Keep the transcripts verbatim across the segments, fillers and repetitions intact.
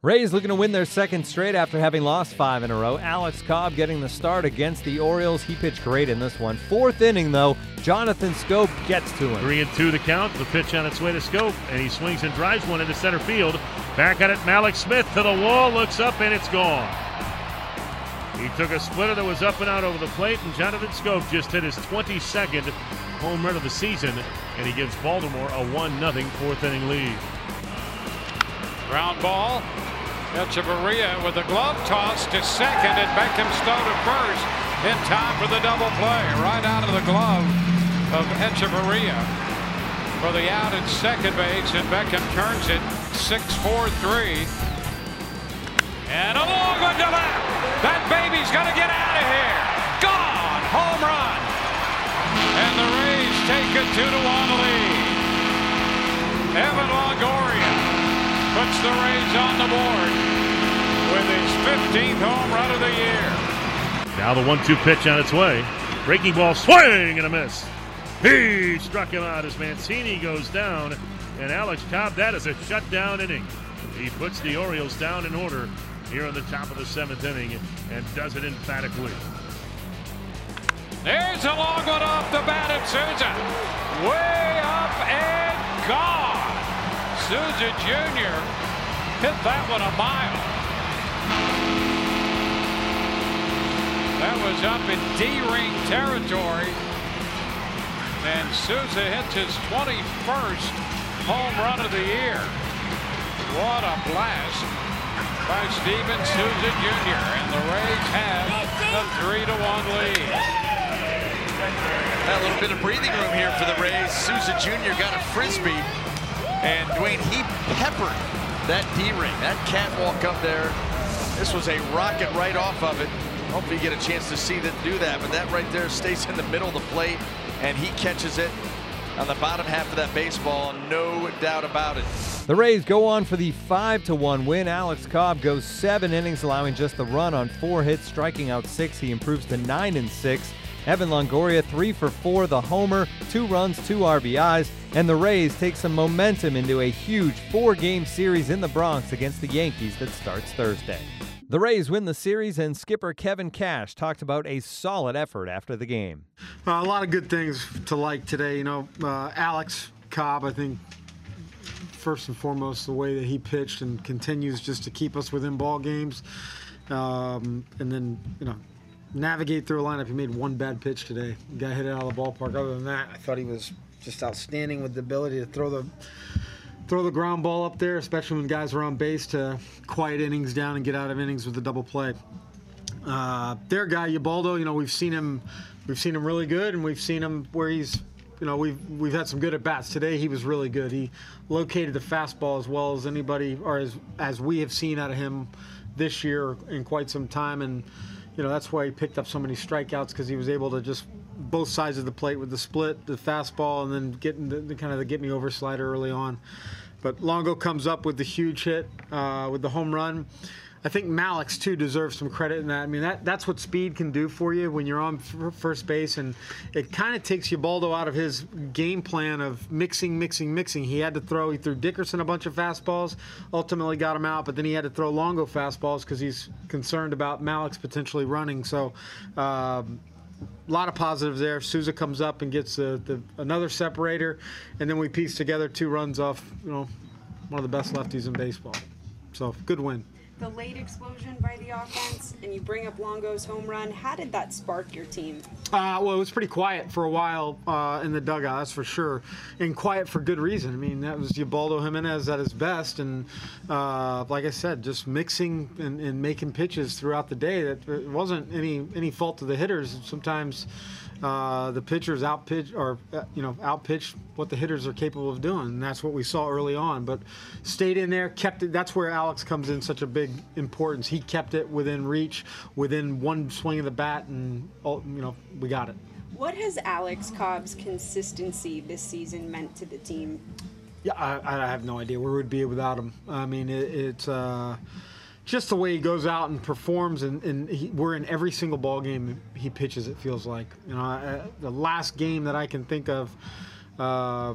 Rays looking to win their second straight after having lost five in a row. Alex Cobb getting the start against the Orioles. He pitched great in this one. Fourth inning, though, Jonathan Schoop gets to him. Three and two the count. The pitch on its way to Schoop, and he swings and drives one into center field. Back at it, Mallex Smith to the wall, looks up, and it's gone. He took a splitter that was up and out over the plate, and Jonathan Schoop just hit his twenty-second home run of the season, and he gives Baltimore a one nothing fourth inning lead. Ground ball. Echeverria with a glove toss to second, and Beckham Stowe to first in time for the double play. Right out of the glove of Echeverria for the out at second base, and Beckham turns it six four three. And a long one to left. That baby's going to get out of here. Gone. Home run. And the Rays take a two to one lead. Evan Longoria puts the Rays on the board with his fifteenth home run of the year. Now the one two pitch on its way. Breaking ball, swing and a miss. He struck him out as Mancini goes down. And Alex Cobb, that is a shutdown inning. He puts the Orioles down in order here on the top of the seventh inning and does it emphatically. There's a long one off the bat of Souza. Way up and gone. Souza Junior hit that one a mile. That was up in D-ring territory. And Souza hits his twenty-first home run of the year. What a blast by Steven Souza Junior And the Rays have a three to one lead. A little bit of breathing room here for the Rays. Souza Junior got a frisbee, and Dwayne, he peppered that D-ring, that catwalk up there. This was a rocket right off of it. Hopefully you get a chance to see that do that, but that right there stays in the middle of the plate, and he catches it on the bottom half of that baseball, no doubt about it. The Rays go on for the five to one win. Alex Cobb goes seven innings, allowing just the run on four hits, striking out six. He improves to nine and six. Evan Longoria, three for four, the homer, two runs, two R B Is, and the Rays take some momentum into a huge four-game series in the Bronx against the Yankees that starts Thursday. The Rays win the series, and skipper Kevin Cash talked about a solid effort after the game. Uh, a lot of good things to like today. You know, uh, Alex Cobb, I think, first and foremost, the way that he pitched and continues just to keep us within ball games. Um, and then, you know, navigate through a lineup. He made one bad pitch today. The guy hit it out of the ballpark. Other than that, I thought he was just outstanding with the ability to throw the throw the ground ball up there, especially when guys were on base, to quiet innings down and get out of innings with the double play. Uh, their guy, Ubaldo, you know, we've seen him, we've seen him really good, and we've seen him where he's, you know, we've we've had some good at bats. Today he was really good. He located the fastball as well as anybody, or as as we have seen out of him this year in quite some time, and you know that's why he picked up so many strikeouts, because he was able to just both sides of the plate with the split, the fastball, and then getting the, the kind of the get me over slider early on. But Longo comes up with the huge hit, uh, with the home run. I think Mallex, too, deserves some credit in that. I mean, that that's what speed can do for you when you're on f- first base, and it kind of takes Ubaldo out of his game plan of mixing, mixing, mixing. He had to throw, he threw Dickerson a bunch of fastballs, ultimately got him out, but then he had to throw Longo fastballs because he's concerned about Mallex potentially running. So, um, a lot of positives there. Souza comes up and gets the, the another separator, and then we piece together two runs off, you know, one of the best lefties in baseball. So, good win. The late explosion by the offense, and you bring up Longo's home run. How did that spark your team? Uh, well, it was pretty quiet for a while uh, in the dugout, that's for sure, and quiet for good reason. I mean, that was Ubaldo Jimenez at his best, and uh, like I said, just mixing and, and making pitches throughout the day. That it wasn't any any fault of the hitters. Sometimes uh, the pitchers outpitch or uh, you know outpitch what the hitters are capable of doing, and that's what we saw early on. But stayed in there, kept it. That's where Alex comes in such a big importance. He kept it within reach, within one swing of the bat, and you know we got it. What has Alex Cobb's consistency this season meant to the team? Yeah, I, I have no idea where we'd be without him. I mean, it, it's uh, just the way he goes out and performs, and, and he, we're in every single ball game he pitches. It feels like, you know, I, the last game that I can think of. Um,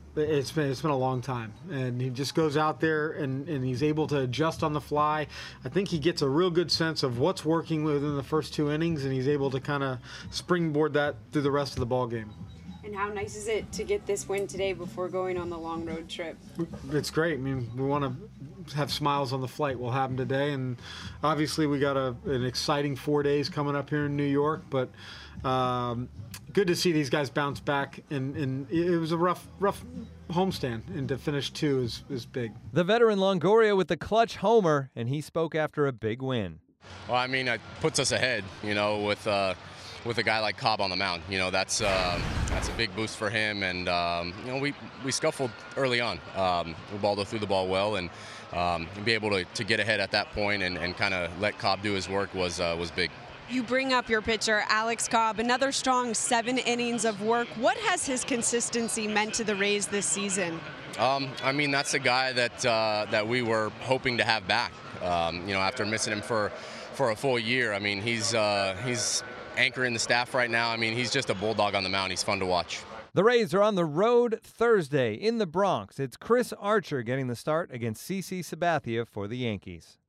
it's been it's been a long time, and he just goes out there and, and he's able to adjust on the fly. I think he gets a real good sense of what's working within the first two innings, and he's able to kind of springboard that through the rest of the ball game. And how nice is it to get this win today before going on the long road trip? It's great. I mean, we want to have smiles on the flight. We'll have them today, and obviously we got a, an exciting four days coming up here in New York, but um, good to see these guys bounce back, and, and it was a rough rough homestand, and to finish two is, is big. The veteran Longoria with the clutch homer, and he spoke after a big win. Well, I mean, it puts us ahead, you know, with uh, with a guy like Cobb on the mound. You know, that's uh, that's a big boost for him, and um, you know, we we scuffled early on. Um, Ubaldo threw the ball well, and um, be able to, to get ahead at that point and, and kind of let Cobb do his work was uh, was big. You bring up your pitcher, Alex Cobb, another strong seven innings of work. What has his consistency meant to the Rays this season? Um, I mean, that's a guy that uh, that we were hoping to have back. Um, you know, after missing him for for a full year. I mean, he's uh, he's anchoring the staff right now. I mean, he's just a bulldog on the mound. He's fun to watch. The Rays are on the road Thursday in the Bronx. It's Chris Archer getting the start against CeCe Sabathia for the Yankees.